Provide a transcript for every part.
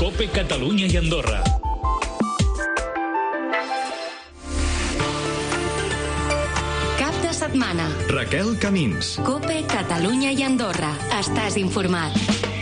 COPE Catalunya i Andorra. Cap de setmana. Raquel Camins. COPE Catalunya i Andorra. Estàs informat.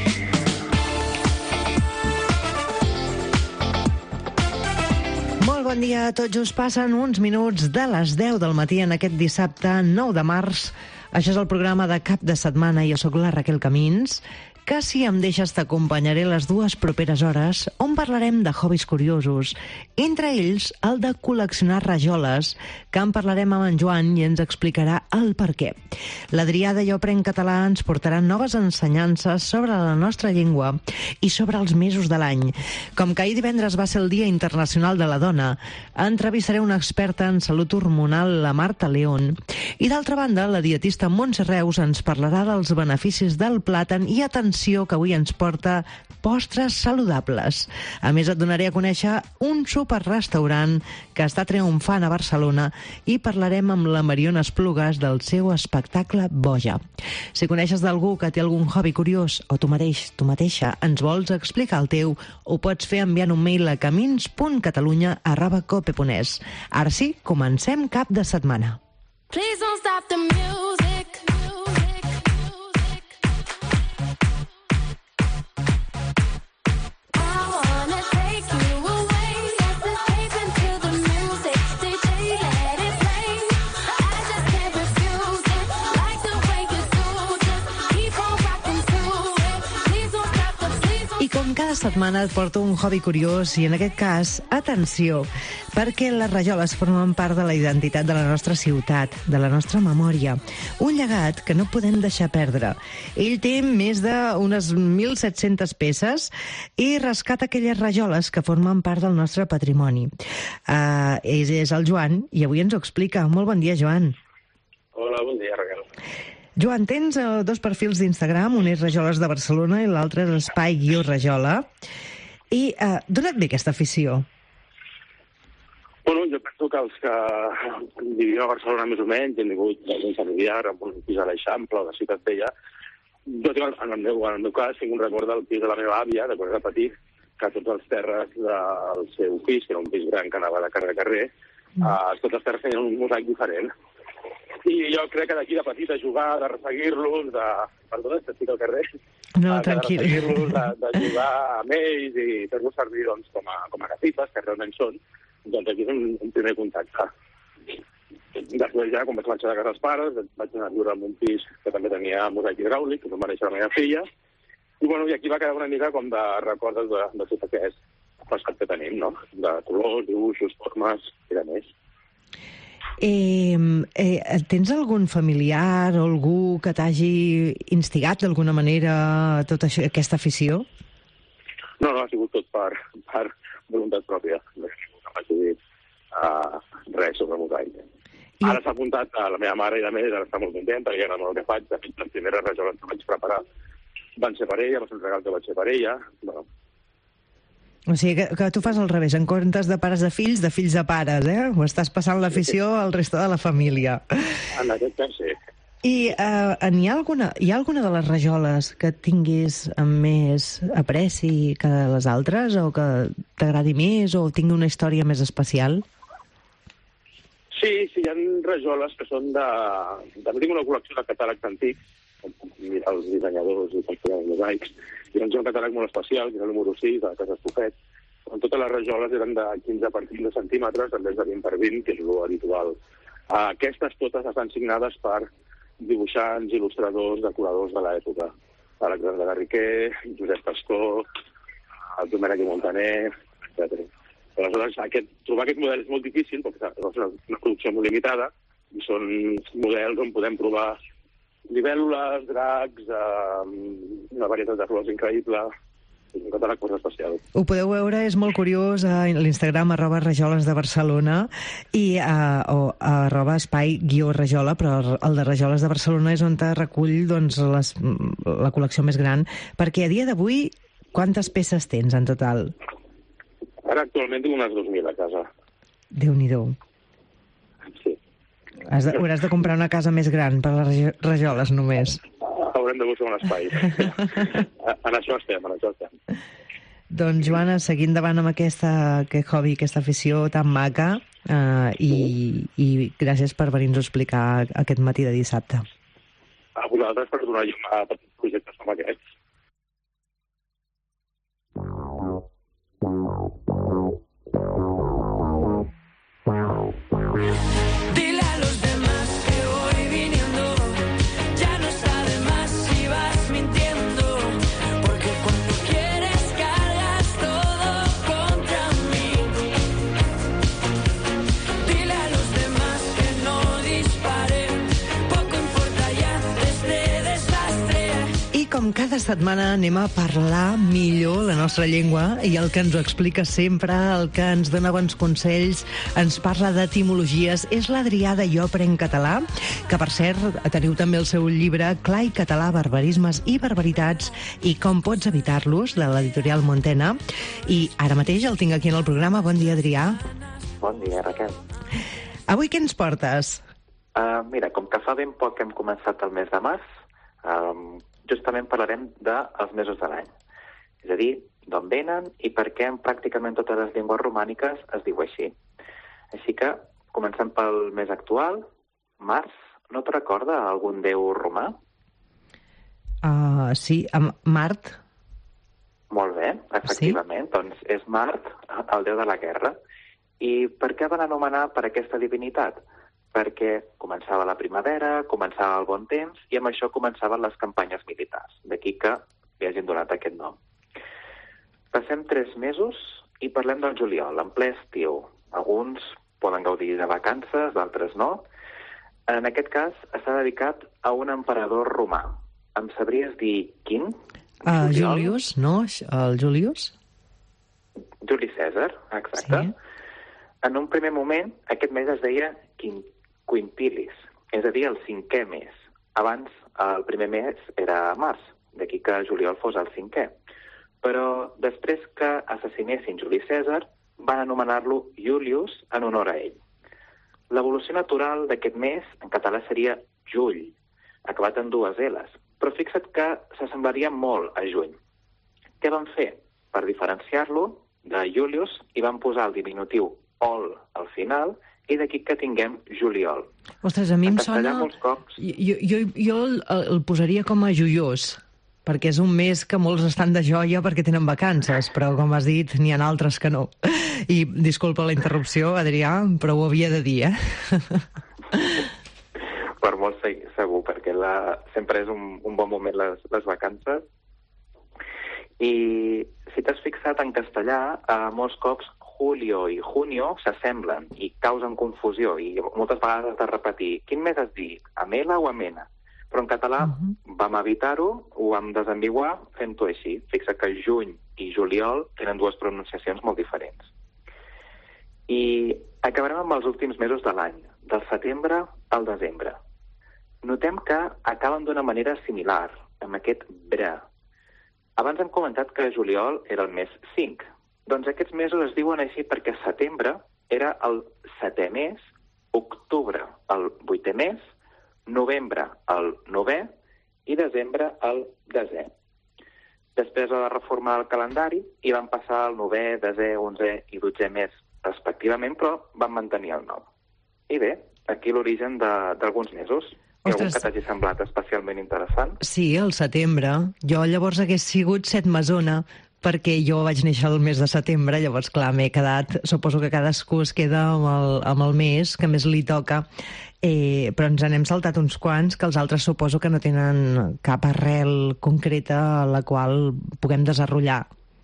Molt bon dia a tots. Just passen uns minuts de les 10 del matí en aquest dissabte 9 de març. Això és el programa de Cap de Setmana. Jo sóc la Raquel Camins, que si em deixes t'acompanyaré les 2 properes hores on parlarem de hobbies curiosos, entre ells el de col·leccionar rajoles, que en parlarem amb en Joan i ens explicarà el per què. L'Adrià de Jo Aprenc Català ens portarà noves ensenyances sobre la nostra llengua i sobre els mesos de l'any. Com que ahir divendres va ser el Dia Internacional de la Dona, entrevistaré una experta en salut hormonal, la Marta León, i d'altra banda, la dietista Montse Reus ens parlarà dels beneficis del plàtan i atenció que avui ens porta postres saludables. A més, et donaré a conèixer un superrestaurant que està triomfant a Barcelona i parlarem amb la Mariona Esplugues del seu espectacle Boja. Si coneixes d'algú que té algun hobby curiós o tu mateixa ens vols explicar el teu, ho pots fer enviant un mail a camins.catalunya@cope.es. Ara sí, comencem Cap de Setmana. Please don't stop the music. Cada setmana et porto un hobby curiós i en aquest cas, atenció, perquè les rajoles formen part de la identitat de la nostra ciutat, de la nostra memòria. Un llegat que no podem deixar perdre. Ell té més d'unes 1.700 peces i rescata aquelles rajoles que formen part del nostre patrimoni. És el Joan i avui ens ho explica. Molt bon dia, Joan. Hola, bon dia, Raquel. Joan, tens 2 perfils d'Instagram, un és Rajoles de Barcelona i l'altre és Espai-Rajola. I d'on et ve aquesta afició? Bueno, jo penso que els que vivim a Barcelona més o menys, hem tingut un familiar amb un pis a l'Eixample o de Ciutat Vella, jo tinc, en el meu cas, tinc un record del pis de la meva àvia, de quan era petit, que tots els terres del seu pis, que era un pis gran que anava de carrer a carrer, tots els terres tenien un mosaic diferent. I jo crec que d'aquí de petit a jugar, de resseguir-los, Perdona, estic al carrer. No, tranquil. De resseguir-los, de jugar amb ells i fer-los servir doncs, com a gatifes, que realment són, doncs aquí és un primer contacte. Després ja, quan vaig marxar de casa dels pares, vaig anar a viure en un pis que també tenia mosaic hidràulic, que va néixer la meva filla, i bueno, i aquí va quedar una mica com de recordes de tot aquest passat que tenim, no? De colors, dibuixos, formes i de més. Tens algun familiar o algú que t'hagi instigat d'alguna manera a tota aquesta afició? No, ha sigut tot per voluntat pròpia. No m'ha dit res sobre mosaic. Ara s'ha apuntat a la meva mare i la meva, ara està molt contenta, perquè era molt el que faig. De fet, les primeres rajoles que vaig preparar van ser per ella, va ser un regal que vaig fer per ella. Bueno. O sigui, que tu fas al revés, en comptes de pares de fills a pares, eh? Ho estàs passant l'afició al resta de la família. En aquest cas, sí. I hi ha alguna de les rajoles que tinguis amb més apreci que les altres, o que t'agradi més, o tingui una història més especial? Sí, hi ha rajoles que són de... També tinc una col·lecció de catàlegs antics, com mirar els dissenyadors i com fer els mosaics, i doncs hi ha un catàleg molt especial, que és el número 6, de la Casa Estofet, on totes les rajoles eren de 15 per 15 centímetres, en vez de 20 per 20, que és l'habitual. Aquestes totes estan signades per dibuixants, il·lustradors, decoradors de l'època. Alexandre Garriquer, Josep Pastor, Domènec i Montaner, etc. Aleshores, trobar aquest model és molt difícil, perquè és una producció molt limitada, i són models on podem provar libèl·lules, dracs, una varietat de flors increïble. És un catàleg molt especial. Ho podeu veure, és molt curiós, a l'Instagram @rajoles de Barcelona i o @espai-rajola, però el de Rajoles de Barcelona és on te recull doncs, la col·lecció més gran, perquè a dia d'avui quantes peces tens en total? Ara actualment tinc unes 2.000 a casa. Déu-n'hi-do. Sí. Hauràs de comprar una casa més gran per les rajoles només. Haurem de buscar un espai. En això estem. Doncs, Joana, seguint endavant amb aquest hobby, aquesta afició tan maca, i gràcies per venir-nos a explicar aquest matí de dissabte. A vosaltres per donar llum a petits projectes com aquests. Dile a los demás que voy viniendo, ya no está de más si vas mintiendo, porque cuando quieres cargas todo contra mí. Dile a los demás que no disparen, poco importa ya de este desastre. I com cada setmana anem a parlar millor la nostra llengua, i el que ens ho explica sempre, el que ens dona bons consells, ens parla d'etimologies, és l'Adrià de Jo Aprenc Català, que per cert teniu també el seu llibre Clar i català, barbarismes i barbaritats i com pots evitar-los, de l'editorial Montena, i ara mateix el tinc aquí en el programa. Bon dia, Adrià. Bon dia, Raquel. Avui què ens portes? Mira, com que fa ben poc que hem començat el mes de març, justament parlarem dels mesos de l'any. És a dir, d'on venen i per què en pràcticament totes les llengües romàniques es diu així. Així que, començant pel mes actual, març, no et recorda algun déu romà? Sí, Mart. Molt bé, efectivament. Sí? Doncs és Mart, el déu de la guerra. I per què van anomenar per aquesta divinitat? Perquè començava la primavera, començava el bon temps, i amb això començaven les campanyes militars. D'aquí que li hagin donat aquest nom. Passem 3 mesos i parlem del juliol, en ple estiu. Alguns poden gaudir de vacances, d'altres no. En aquest cas està dedicat a un emperador romà. Em sabries dir quin? Julius, no? El Julius? Juli Cèsar, exacte. Sí. En un primer moment, aquest mes es deia Quintilis, és a dir, el 5è mes. Abans, el primer mes era març, d'aquí que juliol fos el 5è. Però després que assassinessin Juli Cèsar, van anomenar-lo Julius en honor a ell. L'evolució natural d'aquest mes en català seria jull, acabat en 2 L's, però fixa't que s'assemblaria molt a juny. Què van fer? Per diferenciar-lo de Julius, hi van posar el diminutiu ol al final, i d'aquí que tinguem juliol. Ostres, a mi em sona... Molts cops... Jo el posaria com a joiós, perquè és un mes que molts estan de joia perquè tenen vacances, però com has dit, n'hi ha altres que no. I disculpa la interrupció, Adrià, però ho havia de dir, Per molt segur, perquè sempre és un bon moment les vacances. I si t'has fixat en castellà, molts cops julio i junio s'assemblen i causen confusió, i moltes vegades has de repetir quin mes has dit, amela o amena? Però en català vam evitar-ho, ho vam desambiguar fent-ho així. Fixa que juny i juliol tenen 2 pronunciacions molt diferents. I acabarem amb els últims mesos de l'any, del setembre al desembre. Notem que acaben d'una manera similar, amb aquest bre. Abans hem comentat que juliol era el mes 5. Doncs aquests mesos es diuen així perquè setembre era el 7è mes, octubre el 8è mes, novembre el 9è i desembre el 10è. Després va reformar el calendari i van passar el 9è, 10è, 11è i 12è mes respectivament, però van mantenir el nom. I bé, aquí l'origen d'alguns mesos. Hi ha algun que t'hagi semblat especialment interessant? Sí, el setembre. Jo llavors hagués sigut setmesona, perquè jo vaig néixer el mes de setembre, llavors, clar, m'he quedat... Suposo que cadascú es queda amb el mes que més li toca, però ens n'hem saltat uns quants que els altres suposo que no tenen cap arrel concreta a la qual puguem desenrotllar.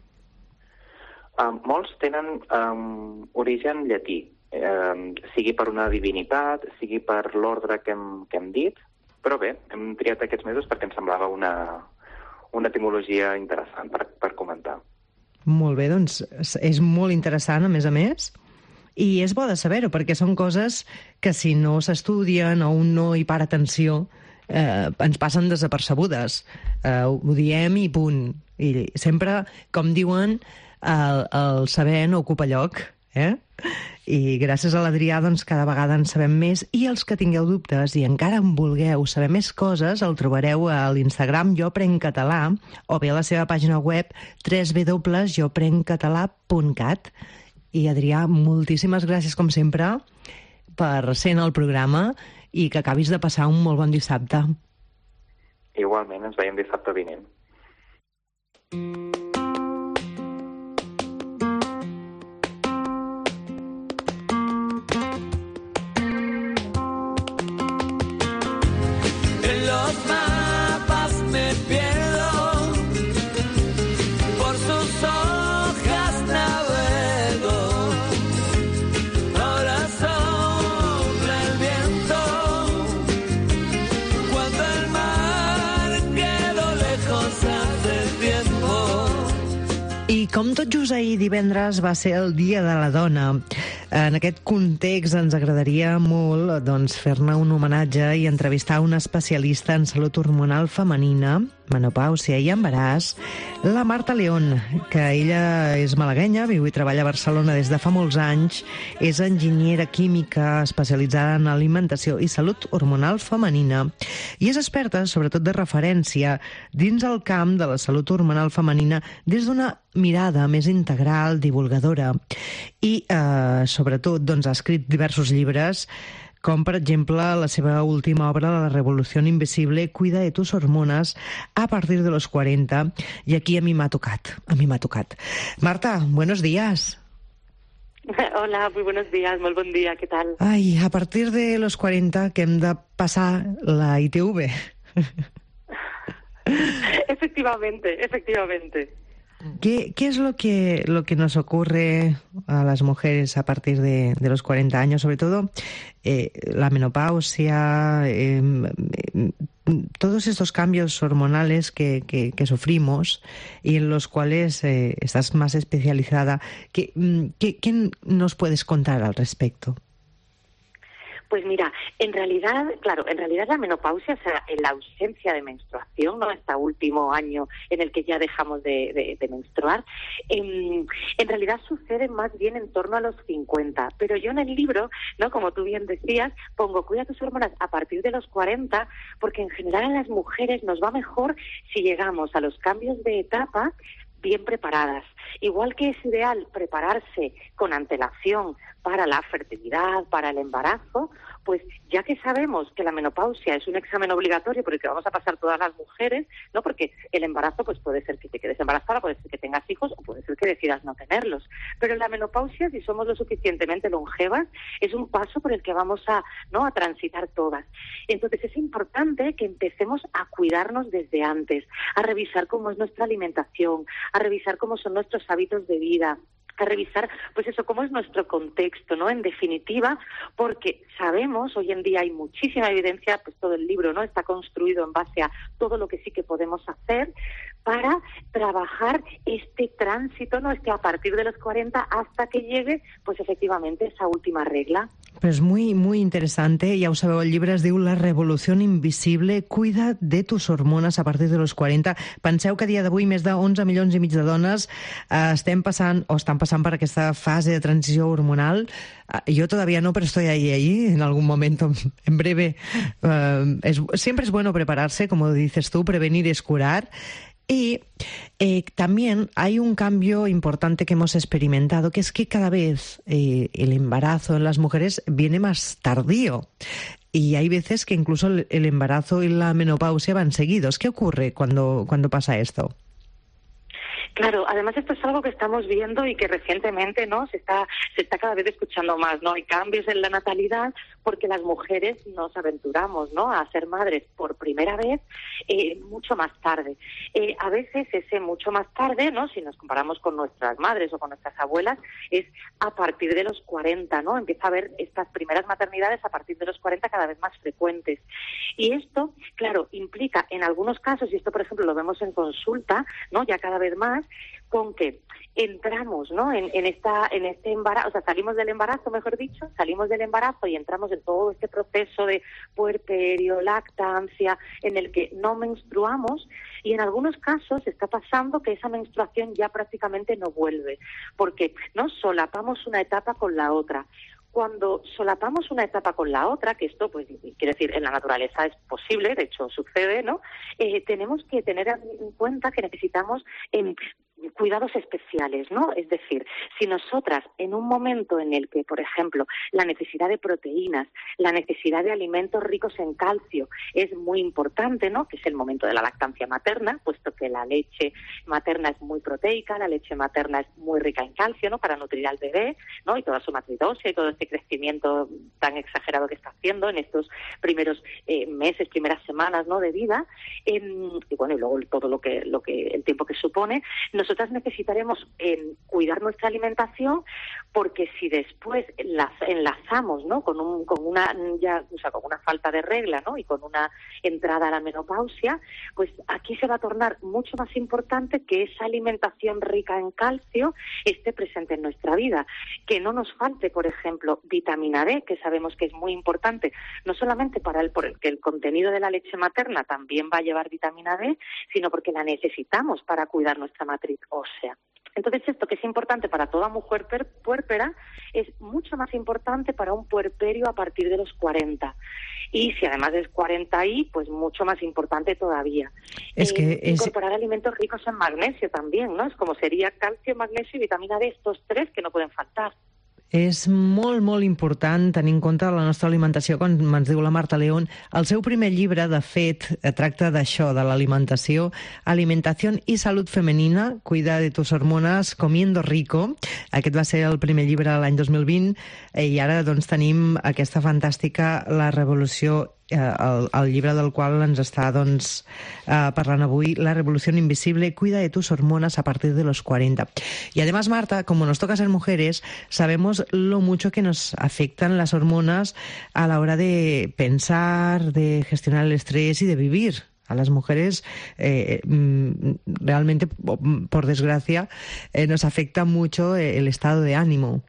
Molts tenen origen llatí, sigui per una divinitat, sigui per l'ordre que hem dit, però bé, hem triat aquests mesos perquè em semblava una etimologia interessant per comentar. Molt bé, doncs és molt interessant, a més, i és bo de saber-ho, perquè són coses que si no s'estudien o un no hi para atenció, ens passen desapercebudes. Ho diem i punt. I sempre, com diuen, el saber no ocupa lloc, I gràcies a l'Adrià, doncs, cada vegada en sabem més, i els que tingueu dubtes i encara en vulgueu saber més coses, el trobareu a l'Instagram Jo Aprenc Català o bé a la seva pàgina web www.joaprenccatalà.cat. I Adrià, moltíssimes gràcies, com sempre, per ser en el programa i que acabis de passar un molt bon dissabte. Igualment, ens veiem dissabte vinent. En los mapas me pierdo, por sus hojas navego. Ahora sopla el viento, cuando el mar quedó lejos hace tiempo. I com tot just ahir divendres va ser el Dia de la Dona, en aquest context ens agradaria molt, doncs, fer-ne un homenatge i entrevistar una especialista en salut hormonal femenina, menopàusia i embaràs, la Marta León, que ella és malaguenya, viu i treballa a Barcelona des de fa molts anys, és enginyera química especialitzada en alimentació i salut hormonal femenina i és experta, sobretot de referència, dins el camp de la salut hormonal femenina des d'una mirada més integral, divulgadora i, sobretot, doncs, ha escrit diversos llibres, com, per exemple, la seva última obra, La revolución invisible, Cuida de tus hormonas a partir de los 40, i aquí a mi m'ha tocat. Marta, buenos días. Hola, muy buenos días, muy buen día, ¿qué tal? Ai, a partir de los 40 que hem de passar la ITV. Efectivamente. ¿Qué es lo que nos ocurre a las mujeres a partir de los 40 años? Sobre todo la menopausia, todos estos cambios hormonales que sufrimos y en los cuales estás más especializada. ¿Qué nos puedes contar al respecto? Pues mira, en realidad la menopausia, o sea, en la ausencia de menstruación, ¿no? Este último año en el que ya dejamos de menstruar, en realidad sucede más bien en torno a los 50. Pero yo en el libro, ¿no? Como tú bien decías, pongo cuida tus hormonas a partir de los 40, porque en general a las mujeres nos va mejor si llegamos a los cambios de etapa bien preparadas. Igual que es ideal prepararse con antelación para la fertilidad, para el embarazo, pues ya que sabemos que la menopausia es un examen obligatorio por el que vamos a pasar todas las mujeres, ¿no? Porque el embarazo pues puede ser que te quedes embarazada, puede ser que tengas hijos o puede ser que decidas no tenerlos. Pero la menopausia, si somos lo suficientemente longevas, es un paso por el que vamos a transitar todas. Entonces es importante que empecemos a cuidarnos desde antes, a revisar cómo es nuestra alimentación, a revisar cómo son nuestros hábitos de vida, a revisar, pues eso, cómo es nuestro contexto, ¿no? En definitiva, porque sabemos, hoy en día hay muchísima evidencia, pues todo el libro, ¿no? Está construido en base a todo lo que sí que podemos hacer para trabajar este tránsito, ¿no? A partir de los 40 hasta que llegue, pues efectivamente, esa última regla. Pues muy, muy interessante. Ja ho sabeu, el llibre es diu La revolución invisible, cuida de tus hormones a partir de los 40. Penseu que a dia d'avui més de 11 milions i mig de dones estan passant per aquesta fase de transició hormonal. Yo todavía no, pero estoy ahí, en algún momento, en breve. Siempre es bueno prepararse, como dices tú, prevenir es curar. Y también hay un cambio importante que hemos experimentado, que es que cada vez el embarazo en las mujeres viene más tardío. Y hay veces que incluso el embarazo y la menopausia van seguidos. ¿Qué ocurre cuando pasa esto? Claro, además esto es algo que estamos viendo y que recientemente, ¿no? se está cada vez escuchando más, ¿no? Hay cambios en la natalidad porque las mujeres nos aventuramos, ¿no? A ser madres por primera vez mucho más tarde. A veces ese mucho más tarde, ¿no? Si nos comparamos con nuestras madres o con nuestras abuelas, es a partir de los 40, ¿no? Empieza a haber estas primeras maternidades a partir de los 40 cada vez más frecuentes. Y esto, claro, implica en algunos casos, y esto por ejemplo lo vemos en consulta, ¿no? Ya cada vez más, hormonas con que entramos, ¿no?, en este embarazo, o sea, salimos del embarazo y entramos en todo este proceso de puerperio, lactancia, en el que no menstruamos, y en algunos casos está pasando que esa menstruación ya prácticamente no vuelve, porque no solapamos una etapa con la otra. Cuando solapamos una etapa con la otra, que esto, pues, quiere decir, en la naturaleza es posible, de hecho sucede, ¿no? Tenemos que tener en cuenta que necesitamos cuidados especiales, ¿no? Es decir, si nosotras en un momento en el que, por ejemplo, la necesidad de proteínas, la necesidad de alimentos ricos en calcio es muy importante, ¿no?, que es el momento de la lactancia materna, puesto que la leche materna es muy proteica, la leche materna es muy rica en calcio, ¿no?, para nutrir al bebé, ¿no?, y toda su matriz ósea y todo este crecimiento tan exagerado que está haciendo en estos primeros meses, primeras semanas, ¿no?, de vida, y bueno, y luego todo lo que el tiempo que supone. Nosotras necesitaremos cuidar nuestra alimentación, porque si después enlazamos, ¿no?, con una falta de regla, ¿no?, y con una entrada a la menopausia, pues aquí se va a tornar mucho más importante que esa alimentación rica en calcio esté presente en nuestra vida, que no nos falte, por ejemplo, vitamina D, que sabemos que es muy importante, no solamente porque el contenido de la leche materna también va a llevar vitamina D, sino porque la necesitamos para cuidar nuestra matriz ósea. Entonces, esto que es importante para toda mujer puérpera es mucho más importante para un puerperio a partir de los 40. Y si además es 40 pues mucho más importante todavía. Incorporar alimentos ricos en magnesio también, ¿no? Es como sería calcio, magnesio y vitamina D, estos tres que no pueden faltar. És molt, molt important tenir en compte la nostra alimentació, com ens diu la Marta León. El seu primer llibre, de fet, tracta d'això, de l'alimentació, Alimentación y Salud Femenina, Cuida de tus hormonas comiendo rico. Aquest va ser el primer llibre l'any 2020 i ara doncs tenim aquesta fantàstica La Revolució, el llibre del qual ens està parlant avui, La Revolución Invisible, Cuida de tus hormonas a partir de los 40. Y además, Marta, como nos toca ser mujeres, sabemos lo mucho que nos afectan las hormonas a la hora de pensar, de gestionar el estrés y de vivir. A las mujeres realmente, por desgracia, nos afecta mucho el estado de ánimo.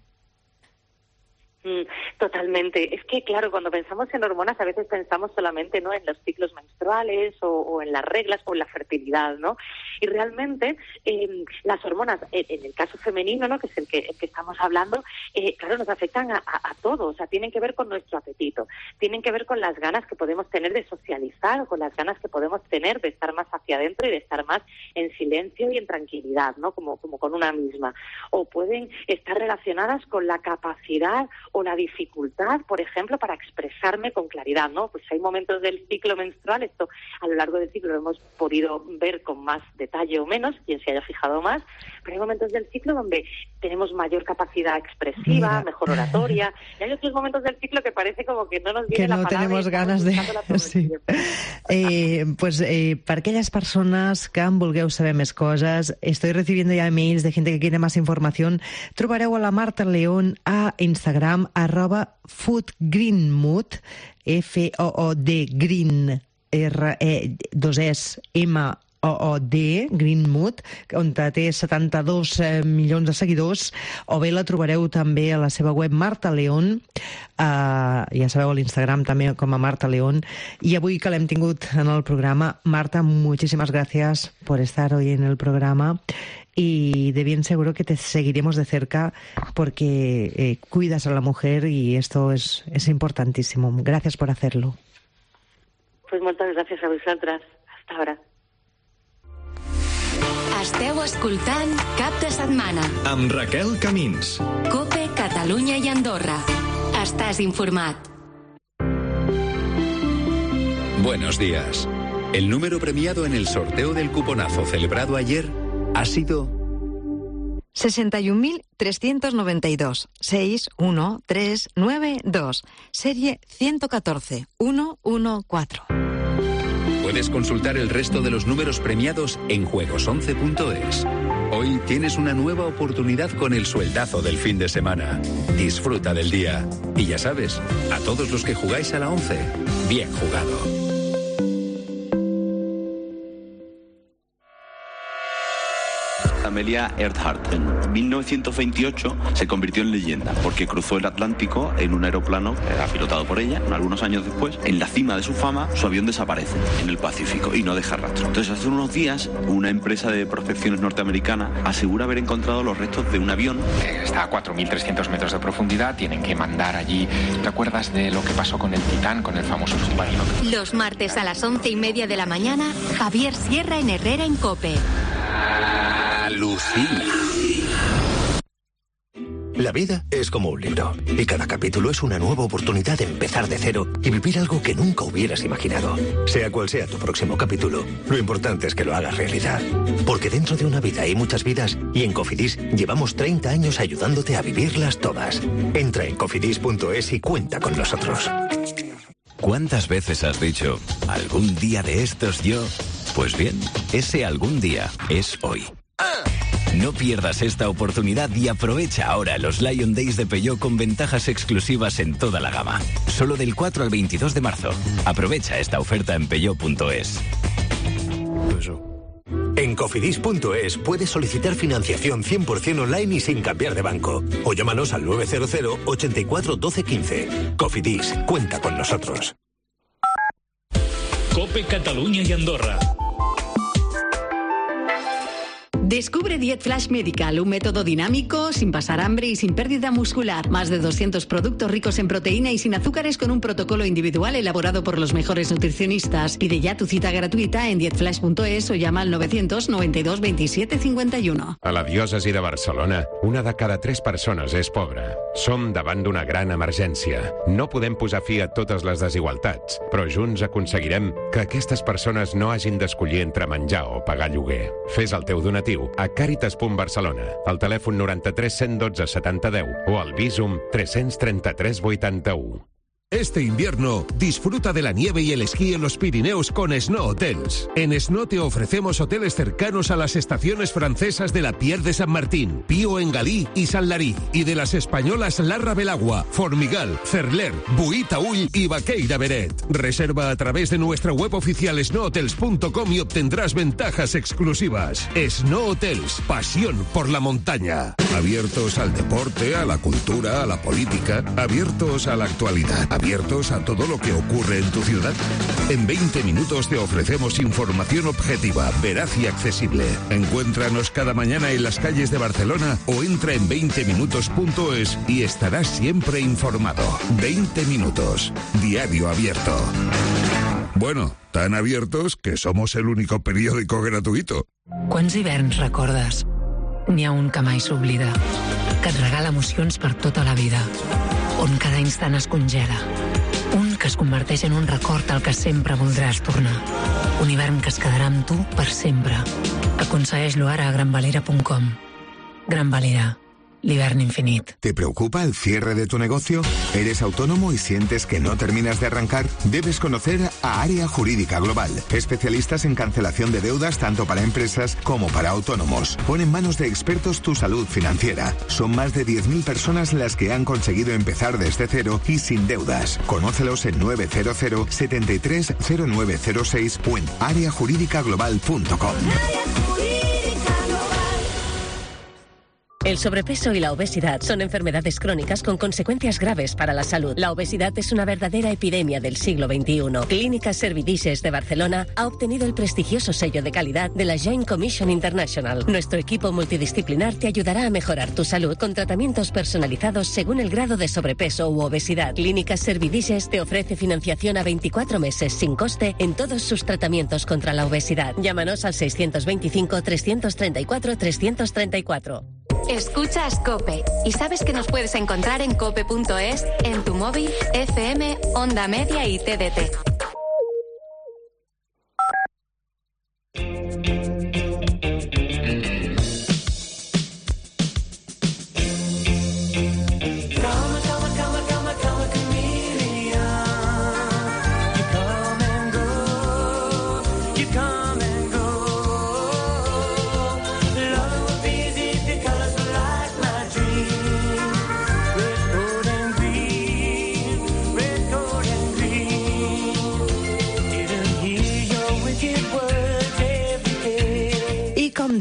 Totalmente. Es que, claro, cuando pensamos en hormonas a veces pensamos solamente, ¿no?, en los ciclos menstruales o en las reglas o en la fertilidad, ¿no? Y realmente las hormonas, en el caso femenino, ¿no?, que es el que estamos hablando, claro, nos afectan a todo. O sea, tienen que ver con nuestro apetito, tienen que ver con las ganas que podemos tener de socializar o con las ganas que podemos tener de estar más hacia adentro y de estar más en silencio y en tranquilidad, ¿no?, como con una misma. O pueden estar relacionadas con la capacidad o la dificultad, por ejemplo, para expresarme con claridad, ¿no? Pues hay momentos del ciclo menstrual, esto a lo largo del ciclo lo hemos podido ver con más detalle o menos, quien se haya fijado más, pero hay momentos del ciclo donde tenemos mayor capacidad expresiva, mejor oratoria, y hay otros momentos del ciclo que parece como que no nos viene la palabra. Que no tenemos ganas de... Sí. Para aquellas personas que vulgueu saber més coses, estoy recibiendo ya emails de gente que quiere más información. Trobareu a la Marta León a Instagram, @foodgreenmood, F-O-O-D, green, R-E-2-S-M-O-O-D, Greenmood, on té 72 milions de seguidors, o bé la trobareu també a la seva web Marta León, ja sabeu, a l'Instagram també com a Marta León. Y avui que l'hem tingut en el programa, Marta, muchísimas gracias por estar hoy en el programa. Y de bien seguro que te seguiremos de cerca porque cuidas a la mujer y esto es importantísimo. Gracias por hacerlo. Pues moltes gràcies a vosaltres. Hasta ahora. Esteu escoltant Cap de Setmana amb Raquel Camins. COPE, Catalunya i Andorra. Estàs informat. Buenos días. El número premiado en el sorteo del cuponazo celebrado ayer ha sido 61.392 61392, serie 114 114. Puedes consultar el resto de los números premiados en juegos11.es. Hoy tienes una nueva oportunidad con el sueldazo del fin de semana. Disfruta del día. Y ya sabes, a todos los que jugáis a la 11, bien jugado. Amelia Earhart. En 1928 se convirtió en leyenda porque cruzó el Atlántico en un aeroplano que era pilotado por ella. Algunos años después, en la cima de su fama, su avión desaparece en el Pacífico y no deja rastro. Entonces, hace unos días, una empresa de prospecciones norteamericana asegura haber encontrado los restos de un avión. Está a 4.300 metros de profundidad, tienen que mandar allí. ¿Te acuerdas de lo que pasó con el Titán, con el famoso submarino? Los martes a las 11:30 de la mañana, Javier Sierra en Herrera en COPE. Alucina. La vida es como un libro y cada capítulo es una nueva oportunidad de empezar de cero y vivir algo que nunca hubieras imaginado. Sea cual sea tu próximo capítulo, lo importante es que lo hagas realidad. Porque dentro de una vida hay muchas vidas y en Cofidis llevamos 30 años ayudándote a vivirlas todas. Entra en cofidis.es y cuenta con nosotros. ¿Cuántas veces has dicho, algún día de estos yo? Pues bien, ese algún día es hoy. No pierdas esta oportunidad y aprovecha ahora los Lion Days de Peugeot con ventajas exclusivas en toda la gama. Solo del 4 al 22 de marzo. Aprovecha esta oferta en peugeot.es. En cofidis.es puedes solicitar financiación 100% online y sin cambiar de banco. O llámanos al 900 84 12 15. Cofidis, cuenta con nosotros. COPE Cataluña y Andorra. Descubre Diet Flash Medical, un método dinámico, sin pasar hambre y sin pérdida muscular. Más de 200 productos ricos en proteína y sin azúcares con un protocolo individual elaborado por los mejores nutricionistas. Pide ya tu cita gratuïta en dietflash.es o llama al 992 27 51. A la diòcesi de Barcelona, una de cada 3 persones és pobra. Som davant d'una gran emergència. No podem posar fi a totes les desigualtats, però junts aconseguirem que aquestes persones no hagin d'escollir entre menjar o pagar lloguer. Fes el teu donatiu a Càritas.Barcelona, al telèfon 93 112 70 10 o al Visum 333 81. Este invierno, disfruta de la nieve y el esquí en los Pirineos con Snow Hotels. En Snow te ofrecemos hoteles cercanos a las estaciones francesas de la Pierre de San Martín, Pío en Galí y San Larí, y de las españolas Larra Belagua, Formigal, Cerler, Buitaúll y Baqueira Beret. Reserva a través de nuestra web oficial snowhotels.com y obtendrás ventajas exclusivas. Snow Hotels, pasión por la montaña. Abiertos al deporte, a la cultura, a la política, abiertos a la actualidad. Abiertos a todo lo que ocurre en tu ciudad. En 20 minutos te ofrecemos información objetiva, veraz y accesible. Encuéntranos cada mañana en las calles de Barcelona o entra en 20minutos.es y estarás siempre informado. 20 minutos. Diario abierto. Bueno, tan abiertos que somos el único periódico gratuito. Quants hiverns recordes? N'hi ha un que mai s'oblida, que et regala emocions per tota la vida, on cada instant es congela. Un que es converteix en un record al que sempre voldràs tornar. Un hivern que es quedarà amb tu per sempre. Aconsegueix-lo ara a granvalira.com. Gran Valira. L'hivern infinit. ¿Te preocupa el cierre de tu negocio? ¿Eres autónomo y sientes que no terminas de arrancar? Debes conocer a Área Jurídica Global, especialistas en cancelación de deudas tanto para empresas como para autónomos. Pon en manos de expertos tu salud financiera. Son más de 10.000 personas las que han conseguido empezar desde cero y sin deudas. Conócelos en 900 73 0906 o en areajurídicaglobal.com. El sobrepeso y la obesidad son enfermedades crónicas con consecuencias graves para la salud. La obesidad es una verdadera epidemia del siglo XXI. Clínicas Servidices de Barcelona ha obtenido el prestigioso sello de calidad de la Joint Commission International. Nuestro equipo multidisciplinar te ayudará a mejorar tu salud con tratamientos personalizados según el grado de sobrepeso u obesidad. Clínicas Servidices te ofrece financiación a 24 meses sin coste en todos sus tratamientos contra la obesidad. Llámanos al 625 334 334. Escuchas COPE y sabes que nos puedes encontrar en cope.es, en tu móvil, FM, Onda Media y TDT.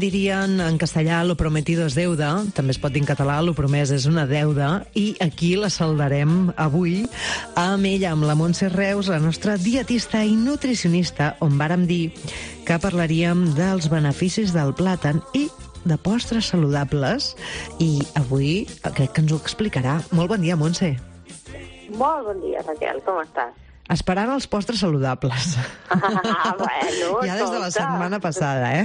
dirien en castellà lo prometido es deuda, també es pot dir en català lo promès és una deuda, i aquí la saldarem avui amb ella, amb la Montse Reus, la nostra dietista i nutricionista, on vàrem dir que parlaríem dels beneficis del plàtan i de postres saludables, i avui crec que ens ho explicarà. Molt bon dia, Montse. Molt bon dia, Raquel, com estàs? Esperant els postres saludables. Bueno, ja des de la setmana passada,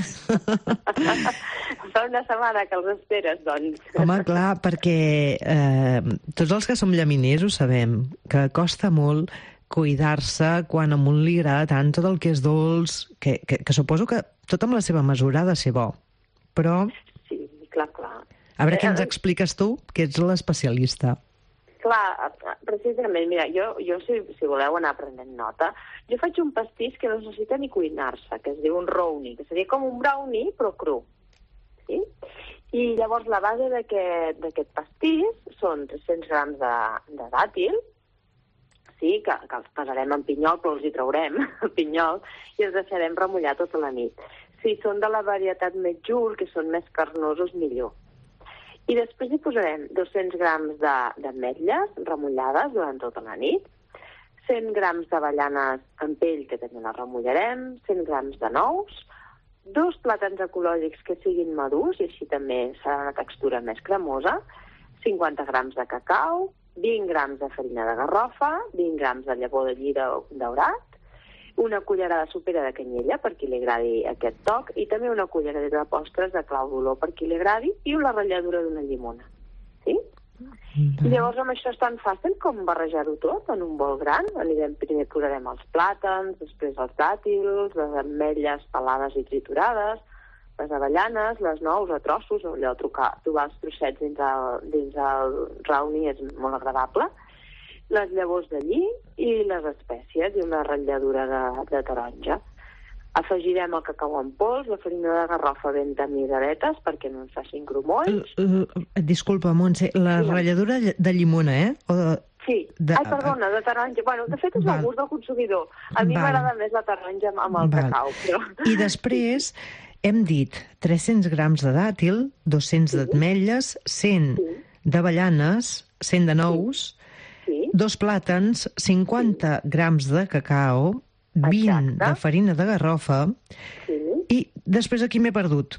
Fa una setmana que els esperes, doncs. Home, clar, perquè tots els que som llaminers ho sabem, que costa molt cuidar-se quan a un li agrada tant tot el que és dolç, que suposo que tot amb la seva mesura ha de ser bo. Però... Sí, clar. A veure què ens expliques tu, que ets l'especialista. Clar, precisament, mira, jo si voleu anar prenent nota, jo faig un pastís que no necessita ni cuinar-se, que es diu un brownie, que seria com un brownie, però cru. Sí? I llavors la base d'aquest pastís són 300 grams de dàtil, sí, que els pesarem en pinyol, però els hi traurem el pinyol, i els deixarem remullar tota la nit. Si són de la varietat més jul, que són més carnosos, millor. I després hi posarem 200 grams d'ametlles remullades durant tota la nit, 100 grams d'avellanes amb pell, que també les remullarem, 100 grams de nous, 2 plàtans ecològics que siguin madurs, i així també serà una textura més cremosa, 50 grams de cacau, 20 grams de farina de garrofa, 20 grams de llavor de lli daurat, una cullerada sopera de canyella per qui li agradi aquest toc, i també una cullerada de postres de clau d'olor per qui li agradi, i una ratlladura d'una llimona. Sí? I llavors amb això és tan fàcil com barrejar-ho tot en un bol gran. Primer posarem els plàtans, després els dàtils, les ametlles pelades i triturades, les avellanes, les nous a trossos, allò trobar els trossets dins el brownie és molt agradable, les llavors de lli i les espècies i una ratlladura de taronja. Afegirem el cacau en pols, la farina de garrofa ben tamisadetes perquè no ens facin grumolls. Disculpa, Montse, la ratlladura de llimona, Sí. Perdona, de taronja. Bueno, de fet és el gust del consumidor. A mi m'agrada més la taronja amb el cacau. Però... I després hem dit 300 grams de dàtil, 200 d'ametlles, 100 d'avellanes, 100 de nous, 2 plàtans, 50 grams de cacau, 20 de farina de garrofa, i després aquí m'he perdut.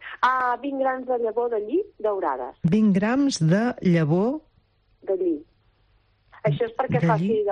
20 grams de llavor de lli daurades. 20 grams de llavor de lli. Això és perquè faci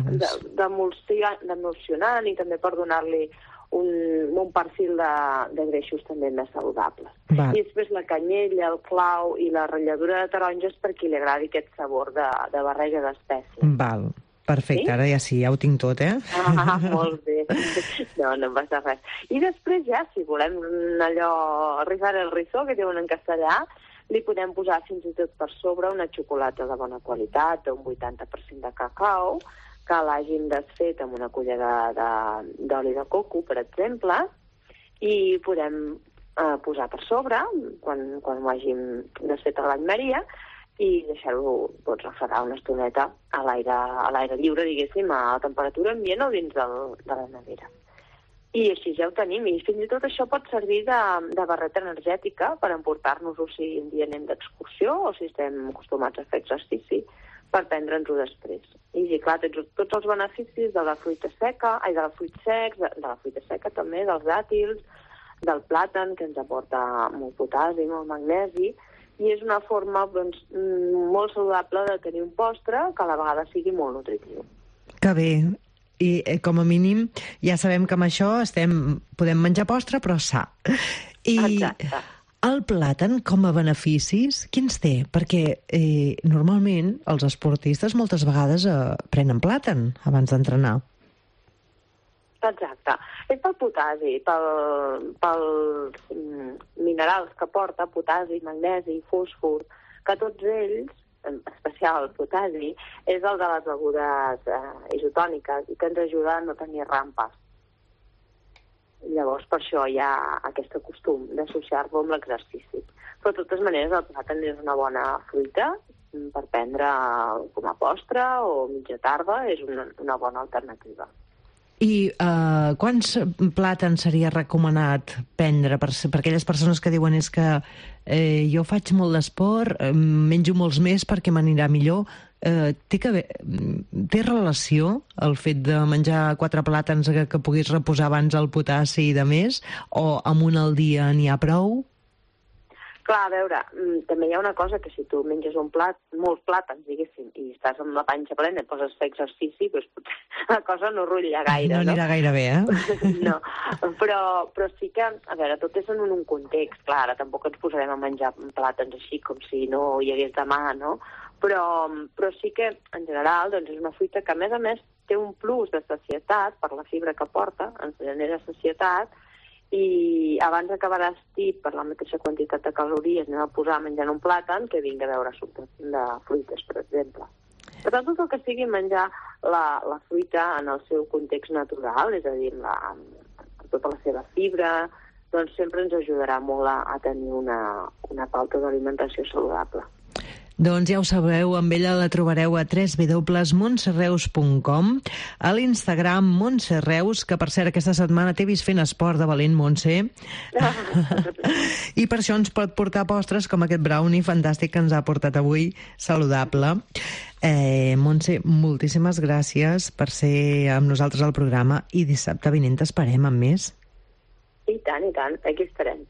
d'emulsionant i també per donar-li un perfil de greixos també més saludables. I després la canyella, el clau i la ratlladura de taronges per qui li agradi aquest sabor de barreja d'espècies. Val, perfecte, ara ja sí, ja ho tinc tot, Molt bé. No em passa res. I després ja, si volem allò rizar el rizó, que diuen en castellà, li podem posar fins i tot per sobre una xocolata de bona qualitat, un 80% de cacau, que l'hagin desfet amb una cullera d'oli de coco, per exemple, i podem posar per sobre, quan ho hàgim desfet a l'any Maria, i deixar-ho refredar una estoneta a l'aire lliure, diguéssim, a temperatura ambient o dins de la nevera. I així ja ho tenim, i fins i tot això pot servir de barreta energètica per emportar-nos-ho si un dia anem d'excursió o si estem acostumats a fer exercici, per prendre'ns-ho després. I clar, tots els beneficis de la fruita seca, de la fruita seca també, dels dàtils, del plàtan, que ens aporta molt potassi, molt magnesi, i és una forma molt saludable de tenir un postre que a la vegada sigui molt nutritiu. Que bé. I com a mínim ja sabem que amb això podem menjar postre, però sa. Exacte. El plàtan, com a beneficis, quins té? Perquè normalment els esportistes moltes vegades prenen plàtan abans d'entrenar. Exacte. És pel potassi, pels minerals que porta, potassi, magnesi, fòsfor, que tots ells, en especial el potassi, és el de les begudes isotòniques i que ens ajuda a no tenir rampes. Llavors, per això hi ha aquest costum d'associar-lo amb l'exercici. Però, de totes maneres, el plàtan és una bona fruita per prendre com a postre o mitja tarda, és una bona alternativa. I quants plàtans seria recomanat prendre per aquelles persones que diuen és que jo faig molt d'esport, menjo molts més perquè m'anirà millor? Té relació el fet de menjar 4 plàtans que puguis reposar abans el potassi i de més, o amb un al dia n'hi ha prou? Clar, a veure, també hi ha una cosa que si tu menges molts plàtans, diguéssim, i estàs amb la panxa plena i poses a fer exercici, doncs potser la cosa no rutlla gaire, no? No anirà gaire bé, No, però sí que, a veure, tot és en un context, clar, ara tampoc ens posarem a menjar plàtans així com si no hi hagués demà, no? Però sí que, en general, doncs és una fruita que, a més, té un plus de sacietat per la fibra que porta, ens genera sacietat, i abans d'acabar l'estiu, per la mateixa quantitat de calories, anem a posar menjant un plàtan que vingui a veure suc de fruites, per exemple. Per tant, tot el que sigui menjar la fruita en el seu context natural, és a dir, amb tota la seva fibra, doncs sempre ens ajudarà molt a tenir una pauta d'alimentació saludable. Doncs ja ho sabeu, amb ella la trobareu a www.montserreus.com, a l'Instagram Montserreus, que per cert aquesta setmana t'he vist fent esport de valent, Montse, i per això ens pot portar postres com aquest brownie fantàstic que ens ha portat avui, saludable. Montse, moltíssimes gràcies per ser amb nosaltres al programa i dissabte vinent t'esperem amb més. I tant, aquí estarem.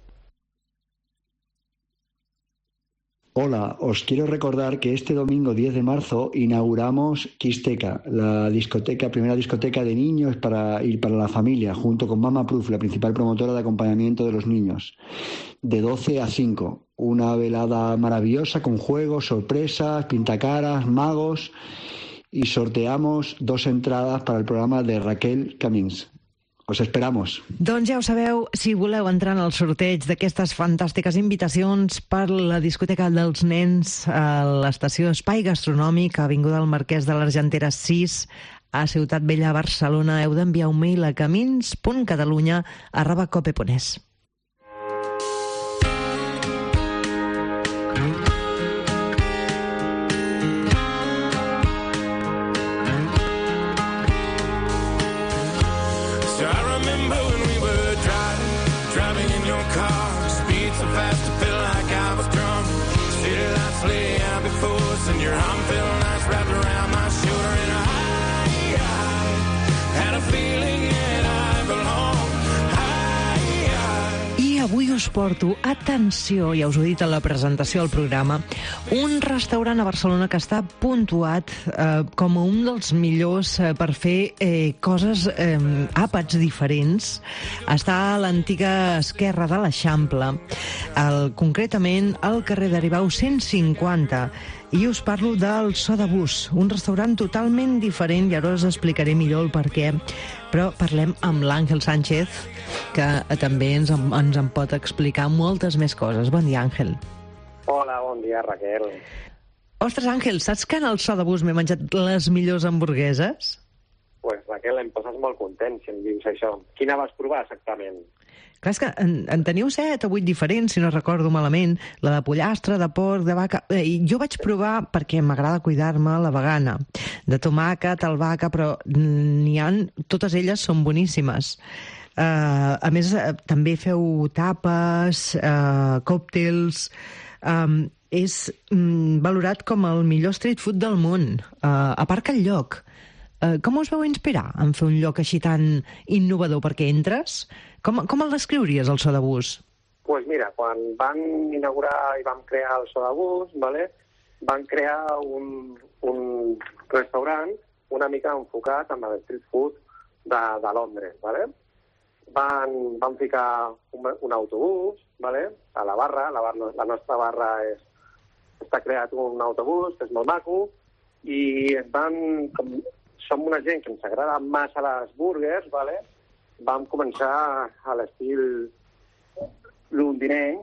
Hola, os quiero recordar que este domingo 10 de marzo inauguramos Quixteca, la primera discoteca de niños para la familia, junto con Mama Proof, la principal promotora de acompañamiento de los niños, de 12 a 5. Una velada maravillosa con juegos, sorpresas, pintacaras, magos, y sorteamos 2 entradas para el programa de Raquel Camins. Os esperamos. Doncs ja ho sabeu, si voleu entrar en el sorteig d'aquestes fantàstiques invitacions per la discoteca dels nens a l'estació Espai Gastronòmic, a Avinguda del Marquès de l'Argentera 6, a Ciutat Vella, Barcelona, heu d'enviar un mail a camins.catalunya@cope.es. And your arm felt nice wrapped around my shoulder, and I had a feeling that I belong. I avui us porto, atenció, ja us ho he dit a la presentació del programa, un restaurant a Barcelona que està puntuat com un dels millors per fer àpats diferents. Està a l'antiga esquerra de l'Eixample, concretament al carrer d'Aribau 150, i us parlo del So de Bus, un restaurant totalment diferent, i ara us explicaré millor el perquè, però parlem amb l'Àngel Sánchez, que també ens en pot explicar moltes més coses. Bon dia, Àngel. Hola, bon dia, Raquel. Ostres, Àngel, saps que en el So de Bus m'he menjat les millors hamburgueses? Pues, Raquel, em poses molt content si em dius això. Quina vas provar exactament? Clar, és que en teniu 7 o 8 diferents, si no recordo malament, la de pollastre, de porc, de vaca... Jo vaig provar, perquè m'agrada cuidar-me, la vegana, de tomàquet, albahaca, però totes elles són boníssimes. A més, també feu tapes, còctels... És valorat com el millor street food del món, a part que el lloc. Com us veu inspirar en fer un lloc així tan innovador? Perquè entres... Com el descriuries, el So de Bus? Pues mira, quan van inaugurar i vam crear el So de Bus, ¿vale? Van crear un restaurant una mica enfocat amb el street food de Londres, ¿vale? Van ficar un autobús, ¿vale? A la barra, la nostra barra està creat un autobús, que és molt maco, i som una gent que ens agrada massa les burgers, ¿vale? Vam començar a l'estil londinenc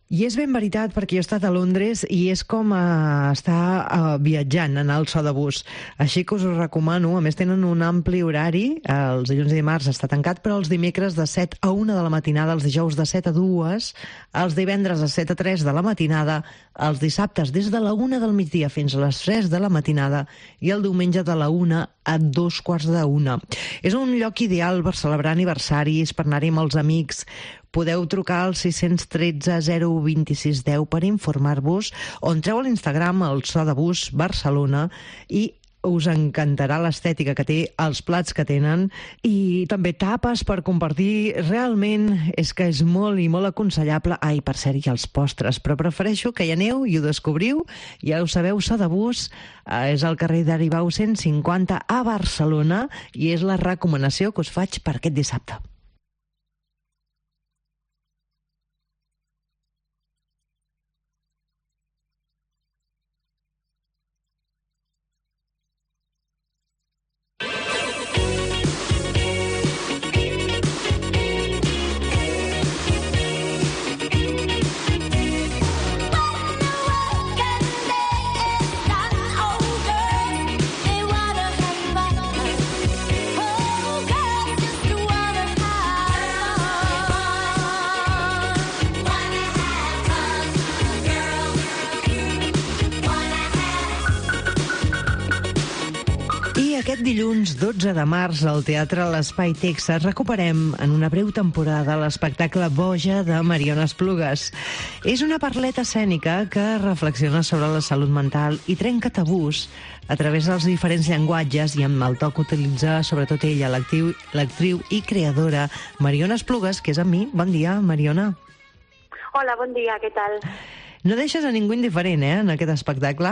I és ben veritat, perquè jo he estat a Londres i és com estar viatjant en el so de bus. Així que us ho recomano. A més, tenen un ampli horari. Els dilluns i dimarts està tancat, però els dimecres de 7 a 1 de la matinada, els dijous de 7 a 2, els divendres de 7 a 3 de la matinada, els dissabtes des de la 1 del migdia fins a les 3 de la matinada i el diumenge de la 1 a 2:45. És un lloc ideal per celebrar aniversaris, per anar-hi amb els amics. Podeu trucar al 613 026 10 per informar-vos, o entreu a l'Instagram al So de Bus Barcelona i us encantarà l'estètica que té, els plats que tenen i també tapes per compartir. Realment és que és molt i molt aconsellable. Ai, per cert, i els postres, però prefereixo que hi aneu i ho descobriu. Ja ho sabeu, So de Bus és al carrer d'Aribau 150 a Barcelona i és la recomanació que us faig per aquest dissabte. Aquest dilluns 12 de març al Teatre l'Espai Texas recuperem en una breu temporada l'espectacle Boja de Mariona Esplugues. És una parleta escènica que reflexiona sobre la salut mental i trenca tabús a través dels diferents llenguatges i amb el to que utilitza sobretot ella, l'actriu i creadora Mariona Esplugues, que és amb mi. Bon dia, Mariona. Hola, bon dia, què tal? No deixes a ningú indiferent, en aquest espectacle?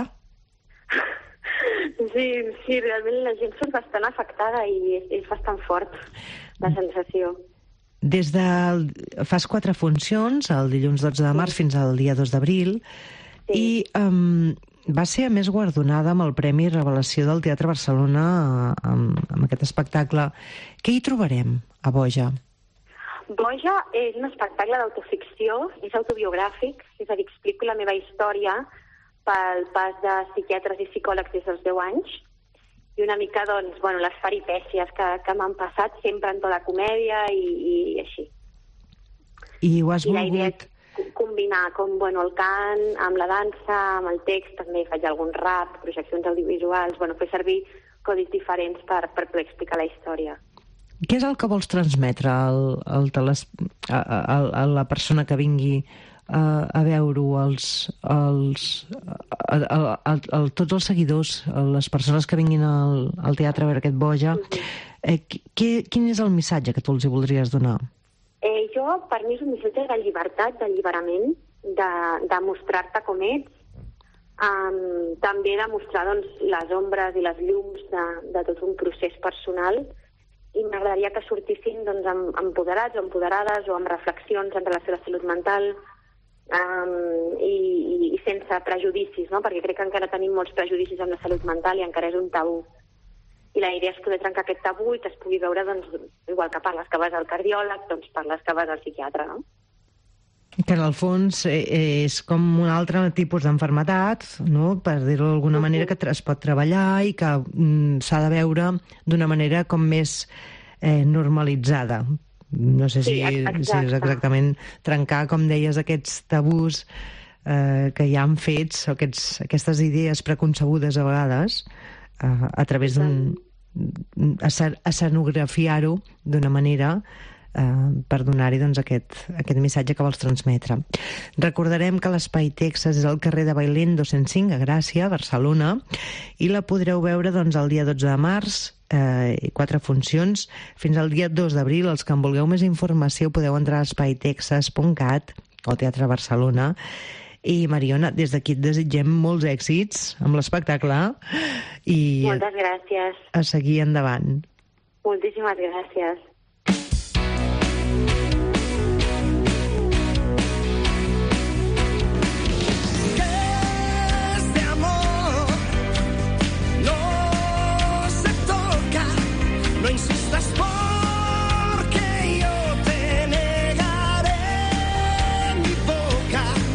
Sí, realment la gent surt bastant afectada i és bastant fort, la sensació. Fas 4 funcions, el dilluns 12 de març fins al dia 2 d'abril, i va ser, a més, guardonada amb el Premi Revelació del Teatre Barcelona amb aquest espectacle. Què hi trobarem, a Boja? Boja és un espectacle d'autoficció, és autobiogràfic, és a dir, explico la meva història pel pas de psiquiatres i psicòlegs des dels 10 anys i una mica, doncs, les peripècies que m'han passat sempre en tota la comèdia i així. I ho has volgut... I la idea és combinar el cant amb la dansa, amb el text, també faig algun rap, projeccions audiovisuals, fer servir codis diferents per poder explicar la història. Què és el que vols transmetre a la persona que vingui a veure-ho, tots els seguidors, les persones que vinguin al teatre a veure aquest Boja? Quin és el missatge que tu els hi voldries donar? Per mi és un missatge de llibertat, d'alliberament, de mostrar-te com ets, també de mostrar les ombres i les llums de tot un procés personal, i m'agradaria que sortissin empoderats o empoderades o amb reflexions en relació a la salut mental, i sense prejudicis, no? Perquè crec que encara tenim molts prejudicis amb la salut mental i encara és un tabú. I la idea és poder trencar aquest tabú i que es pugui veure, igual que parles que vas al cardiòleg, parles que vas al psiquiatre, no? Que en el fons és com un altre tipus d'enfermetat, no? Per dir-ho d'alguna manera, que es pot treballar i que s'ha de veure d'una manera com més normalitzada. No sé si és exactament trencar, com deies, aquests tabús que ja han fets, o aquestes idees preconcebudes a vegades, a través escenografiar-ho d'una manera per donar-hi aquest missatge que vols transmetre. Recordarem que l'Espai Texas és al carrer de Bailén 205 a Gràcia, Barcelona, i la podreu veure el dia 12 de març, 4 funcions, fins al dia 2 d'abril. Els que en vulgueu més informació podeu entrar a espaitexas.cat o Teatre Barcelona. I Mariona, des d'aquí et desitgem molts èxits amb l'espectacle i moltes gràcies. A seguir endavant. Moltíssimes gràcies. No insistas porque yo te negaré mi boca.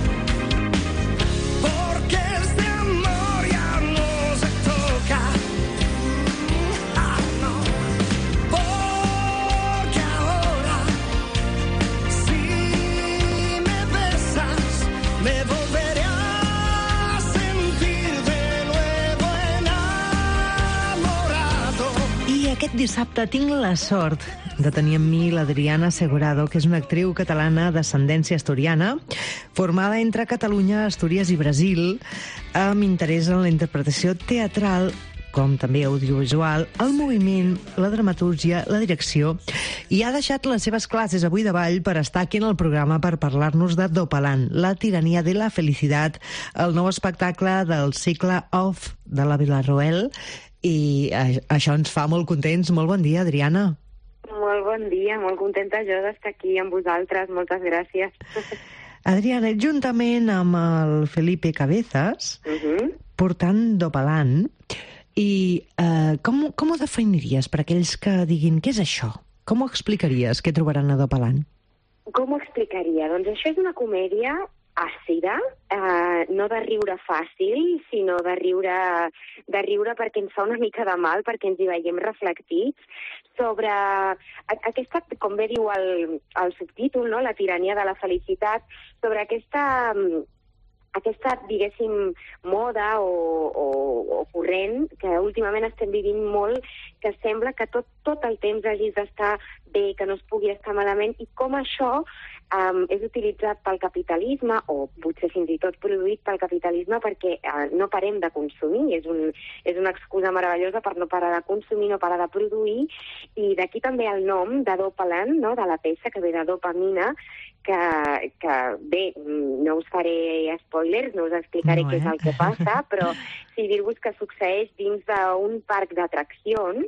volveré a sentir de nuevo enamorado. I aquest dissabte tinc la sort de tenir amb mi l'Adriana Segurado, que és una actriu catalana d'ascendència asturiana, formada entre Catalunya, Astúries i Brasil, amb interès en la interpretació teatral, com també audiovisual, el moviment, la dramatúrgia, la direcció, i ha deixat les seves classes avui de ball per estar aquí en el programa per parlar-nos de Dopalant, la tirania de la felicitat, el nou espectacle del cicle Off de la Vilarroel, i això ens fa molt contents. Molt bon dia, Adriana. Molt bon dia, molt contenta jo d'estar aquí amb vosaltres, moltes gràcies. Adriana, juntament amb el Felipe Cabezas, portant Dopalant, i com ho definiries per aquells que diguin què és això? Com ho explicaries, què trobaran a Dopalant? Com ho explicaria? Doncs això és una comèdia àcida, no de riure fàcil, sinó de riure perquè ens fa una mica de mal, perquè ens hi veiem reflectits, sobre aquesta, com bé diu el subtítol, no? La tirania de la felicitat, sobre aquesta, diguéssim, moda o corrent que últimament estem vivint molt, que sembla que tot el temps hagis d'estar bé, que no es pugui estar malament, i com això és utilitzat pel capitalisme, o potser fins i tot produït pel capitalisme, perquè no parem de consumir. És una excusa meravellosa per no parar de consumir, no parar de produir, i d'aquí també el nom de Dopalant, no? De la peça, que ve de dopamina, que bé, no us faré spoilers, no us explicaré què és el que passa, però sí dir-vos que succeeix dins d'un parc d'atraccions,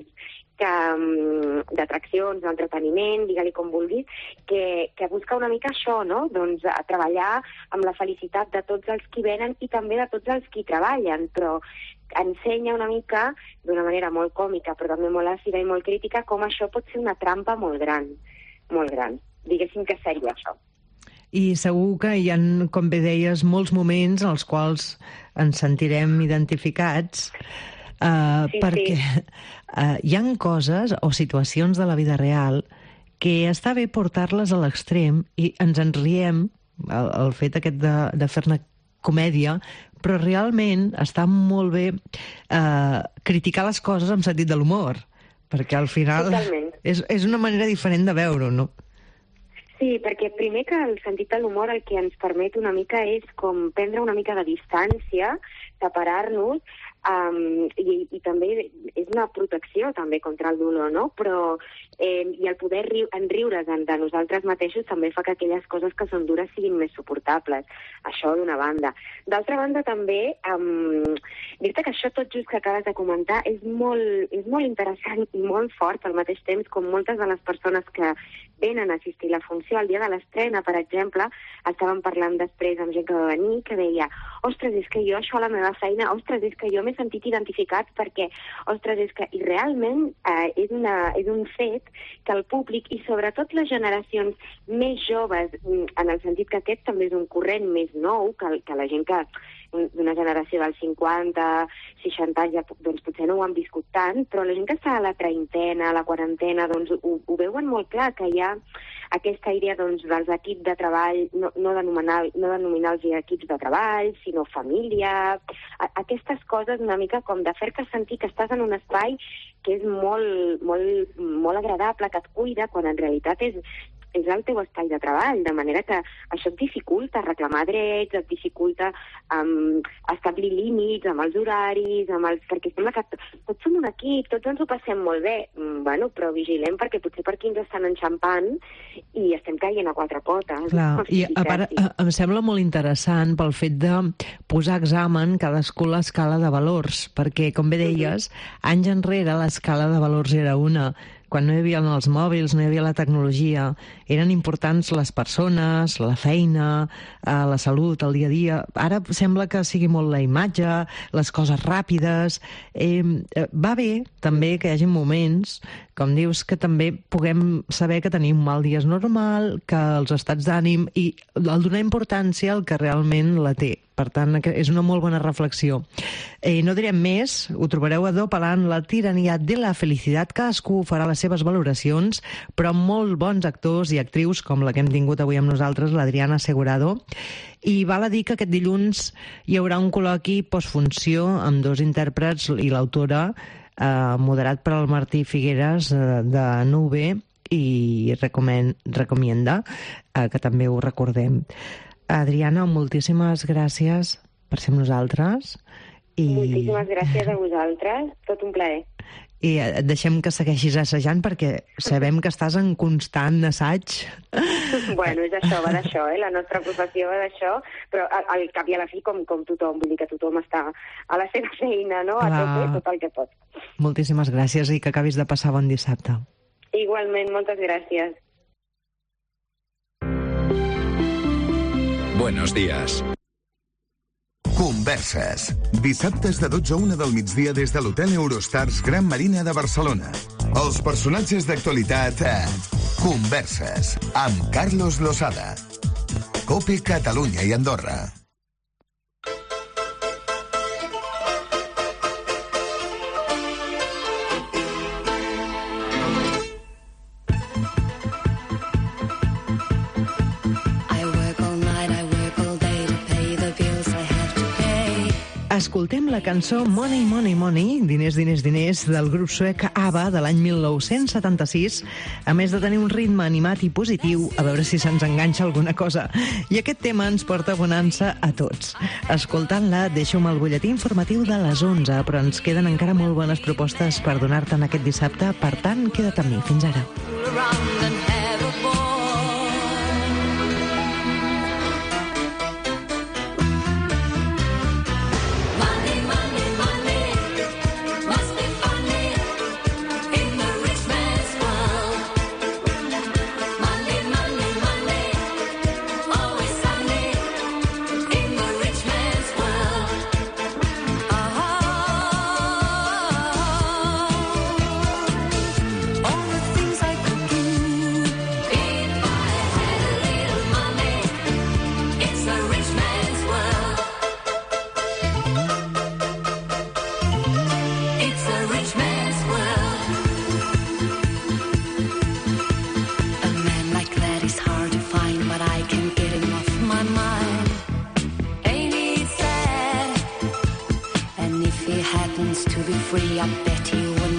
d'entreteniment, digue-li com vulguis, que busca una mica això, no? Doncs a treballar amb la felicitat de tots els qui venen i també de tots els qui treballen, però ensenya una mica, d'una manera molt còmica, però també molt àcida i molt crítica, com això pot ser una trampa molt gran, molt gran. Diguéssim que seria això. I segur que hi ha, com bé deies, molts moments en els quals ens sentirem identificats, perquè hi ha coses o situacions de la vida real que està bé portar-les a l'extrem i ens en riem, el fet aquest de fer-ne comèdia, però realment està molt bé criticar les coses amb sentit de l'humor, perquè al final és una manera diferent de veure-ho, no? Sí, perquè primer que el sentit de l'humor el que ens permet una mica és com prendre una mica de distància, separar-nos, i també és una protecció també contra el dolor, no? Però i el poder enriure's de nosaltres mateixos també fa que aquelles coses que són dures siguin més suportables. Això d'una banda. D'altra banda també, dir-te que això tot just que acabes de comentar és molt interessant i molt fort al mateix temps, com moltes de les persones que venen a assistir a la funció. El dia de l'estrena, per exemple, estàvem parlant després amb gent que va venir, que deia, ostres, és que jo això a la meva feina, ostres, és que jo m'he sentit identificat perquè, ostres, és que... I realment és un fet que el públic, i sobretot les generacions més joves, en el sentit que aquest també és un corrent més nou, que la gent que d'una generació dels 50, 60 anys, doncs potser no ho han viscut tant, però la gent que està a la treintena, a la quarantena, doncs ho veuen molt clar, que hi ha aquesta idea doncs, dels equips de treball, no denominar-los equips de treball, sinó família, aquestes coses una mica com de fer-te sentir que estàs en un espai que és molt agradable, que et cuida, quan en realitat és el teu espai de treball, de manera que això et dificulta reclamar drets, et dificulta establir límits amb els horaris, perquè sembla que tots som un equip, tots ens ho passem molt bé, bueno, però vigilem perquè potser per aquí ens estan enxampant i estem caient a quatre potes. Clar, i a part em sembla molt interessant pel fet de posar a examen cadascú l'escala de valors, perquè, com bé deies, anys enrere l'escala de valors era una. Quan no hi havia els mòbils, no hi havia la tecnologia, eren importants les persones, la feina, la salut, el dia a dia. Ara sembla que sigui molt la imatge, les coses ràpides. Va bé també que hi hagi moments, com dius, que també puguem saber que tenim un mal dia és normal, que els estats d'ànim, i el donar importància al que realment la té. Per tant, és una molt bona reflexió. No direm més, ho trobareu a Dopalant, la tirania de la felicitat. Cadascú farà la seves valoracions, però molt bons actors i actrius, com la que hem tingut avui amb nosaltres, l'Adriana Segurado. I val a dir que aquest dilluns hi haurà un col·loqui postfunció amb 2 intèrprets i l'autora, moderat per el Martí Figueres de Nube i Recomienda, que també ho recordem. Adriana, moltíssimes gràcies per ser amb nosaltres. Moltíssimes gràcies a vosaltres, tot un plaer. I et deixem que segueixis assajant perquè sabem que estàs en constant assaig. Bueno, és això, va d'això, la nostra professió va d'això, però al cap i a la fi com tothom, vull dir que tothom està a la seva feina, no? A tope, tot el que pot. Moltíssimes gràcies i que acabis de passar bon dissabte. Igualment, moltes gràcies. Buenos días. Converses. Dissabtes de 12 a 1 del migdia des de l'Hotel Eurostars Gran Marina de Barcelona. Els personatges d'actualitat a Converses amb Carlos Losada. COPE Catalunya i Andorra. Escoltem la cançó Money, Money, Money, diners, diners, diners, del grup suec ABBA de l'any 1976, a més de tenir un ritme animat i positiu, a veure si se'ns enganxa alguna cosa. I aquest tema ens porta bonança a tots. Escoltant-la, deixo-me el butlletí informatiu de les 11, però ens queden encara molt bones propostes per donar-te'n aquest dissabte, per tant, queda't amb mi. Fins ara. To be free, I bet he would